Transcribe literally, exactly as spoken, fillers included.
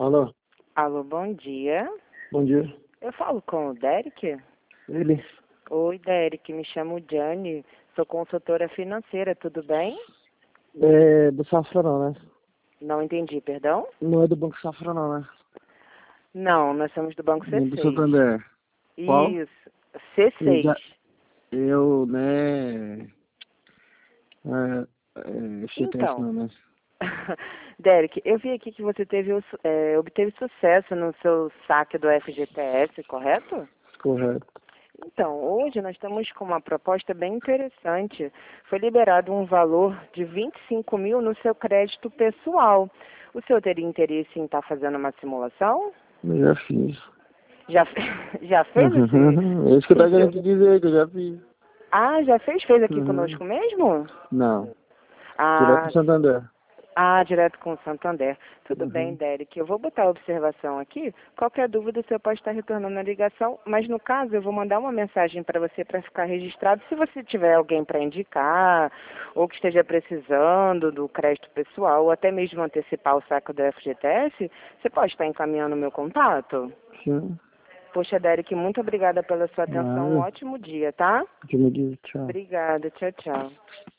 Alô? Alô, bom dia. Bom dia. Eu falo com o Derek? Ele? Oi, Derek, me chamo Jane, sou consultora financeira, tudo bem? É do Safra não, né? Não entendi, perdão? Não é do Banco Safra não, né? Não, nós somos do Banco Nem C do seis. Santander. Qual? Isso, C Eu seis. já... Eu, né... É... é F G T S Então, não, né? Derek, eu vi aqui que você teve, o su- é, obteve sucesso no seu saque do F G T S, correto? Correto. Então, hoje nós estamos com uma proposta bem interessante. Foi liberado um valor de vinte e cinco mil no seu crédito pessoal. O senhor teria interesse em estar fazendo uma simulação? Eu já fiz. Já, fe- já fez esse, É isso que eu tô esse... querendo te dizer, que eu já fiz. Ah, já fez? Fez aqui Uhum. conosco mesmo? Não. Direto Ah, do Santander. ah, direto com o Santander. Tudo bem, Uhum. Derek. Eu vou botar a observação aqui. Qualquer dúvida, o senhor pode estar retornando a ligação. Mas, no caso, eu vou mandar uma mensagem para você para ficar registrado. Se você tiver alguém para indicar, ou que esteja precisando do crédito pessoal, ou até mesmo antecipar o saco do F G T S, você pode estar encaminhando o meu contato? Sim. Poxa, Derek, muito obrigada pela sua atenção. Um Nada. ótimo dia, tá? Que me diz, tchau. Obrigada. Tchau, tchau.